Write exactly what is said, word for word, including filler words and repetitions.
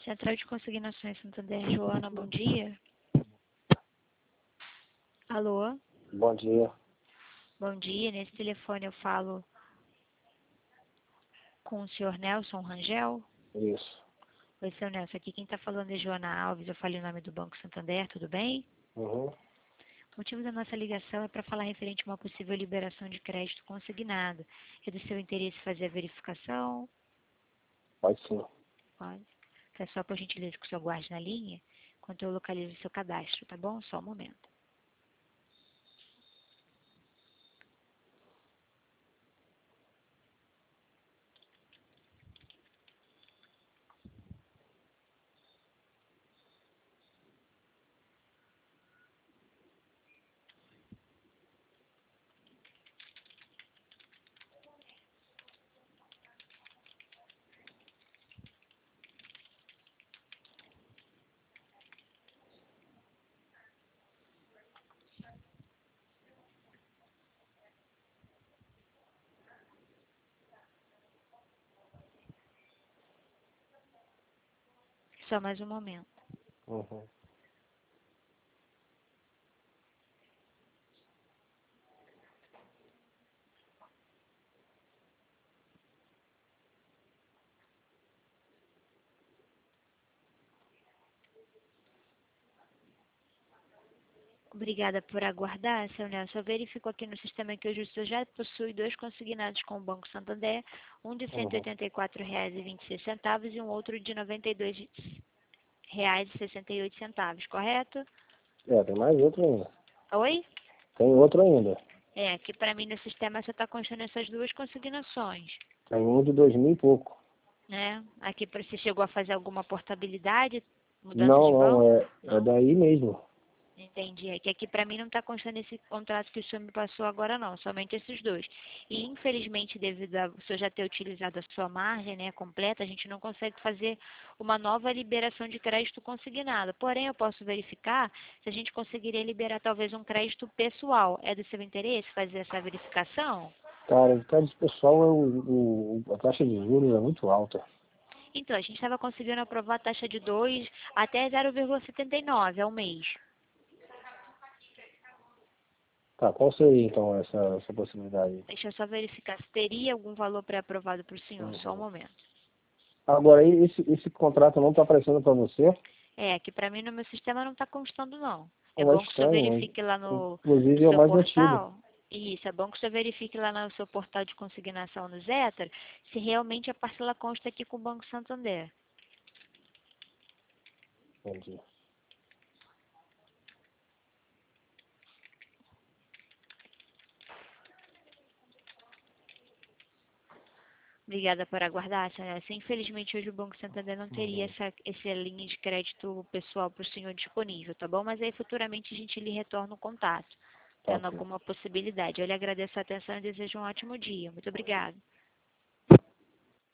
Central de Consignações Santander, Joana, bom dia. Alô? Bom dia. Bom dia, nesse telefone eu falo com o senhor Nelson Rangel. Isso. Oi, senhor Nelson, aqui quem está falando é Joana Alves, eu falei o nome do Banco Santander, tudo bem? Uhum. O motivo da nossa ligação é para falar referente a uma possível liberação de crédito consignado. É do seu interesse fazer a verificação? Pode sim. Pode. É só por gentileza que o senhor guarde na linha, enquanto eu localizo o seu cadastro, tá bom? Só um momento. Só mais um momento. Uhum. Obrigada por aguardar, senhor Nelson. Eu verifico aqui no sistema que hoje o senhor já possui dois consignados com o Banco Santander, um de cento e Uhum. oitenta e quatro reais e vinte e seis centavos e um outro de noventa e dois reais e sessenta e oito centavos, correto? É, tem mais outro ainda. Oi? Tem outro ainda. É, aqui para mim no sistema só está constando essas duas consignações, Tem um de dois mil e pouco. né? Aqui para você chegou a fazer alguma portabilidade, mudança Não, de não, banco? é, é Não. daí mesmo. Entendi. É que aqui para mim não está constando esse contrato que o senhor me passou agora não, somente esses dois. E infelizmente, devido a o senhor já ter utilizado a sua margem, né, completa, a gente não consegue fazer uma nova liberação de crédito consignado. Porém, eu posso verificar se a gente conseguiria liberar talvez um crédito pessoal. É do seu interesse fazer essa verificação? Cara, o crédito pessoal, é o, o, a taxa de juros é muito alta. Então, a gente estava conseguindo aprovar a taxa de dois até zero vírgula setenta e nove ao mês. Tá, qual seria então essa, essa possibilidade? Deixa eu só verificar se teria algum valor pré-aprovado para o senhor. Só um Uhum. momento. Agora, e esse, esse contrato não está aparecendo para você? É, que para mim no meu sistema não está constando não. É Não é bom que o senhor estranho, hein? verifique lá no, no Inclusive é o seu mais antigo. portal. Isso, é bom que o senhor verifique lá no seu portal de consignação no Zetra se realmente a parcela consta aqui com o Banco Santander. Entendi. Obrigada por aguardar, senhora. Infelizmente, hoje o Banco Santander não teria Uhum. essa, essa linha de crédito pessoal para o senhor disponível, tá bom? Mas aí futuramente a gente lhe retorna o contato, Tá, tendo ok. alguma possibilidade. Eu lhe agradeço a atenção e desejo um ótimo dia. Muito obrigada.